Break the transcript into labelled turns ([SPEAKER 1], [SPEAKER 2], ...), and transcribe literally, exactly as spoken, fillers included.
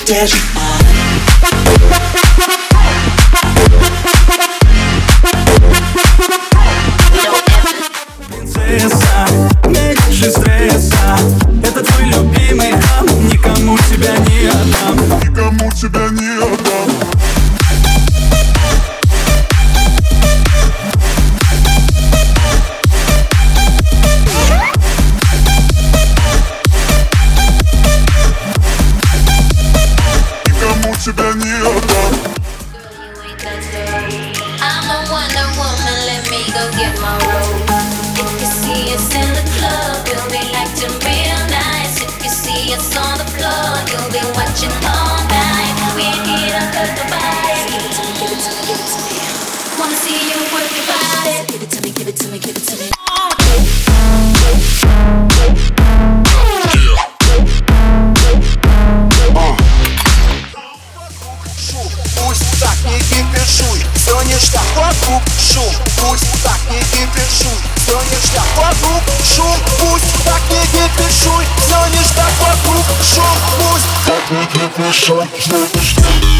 [SPEAKER 1] держи. Принцесса, меньше стресса. Это твой любимый хам. Никому тебя не отдам.
[SPEAKER 2] Никому тебя не отдам. Никому тебя не отдам.
[SPEAKER 3] I'm the Wonder Woman, let me go get my robe. If you see us in the club, we'll be acting real nice. If you see us on the floor, you'll be watching all night. We're here to hurt the body. Give it to me, give it to me, give it to me. Wanna see you work your body. Give it to me, give it to me, give it to me.
[SPEAKER 4] Пусть так не кипишуй, все ништяк, вокруг шум. Пусть так не кипишуй, все ништяк, вокруг шум. Пусть так не кипишуй, все ништяк, вокруг шум. Пусть так не кипишуй, все ништяк.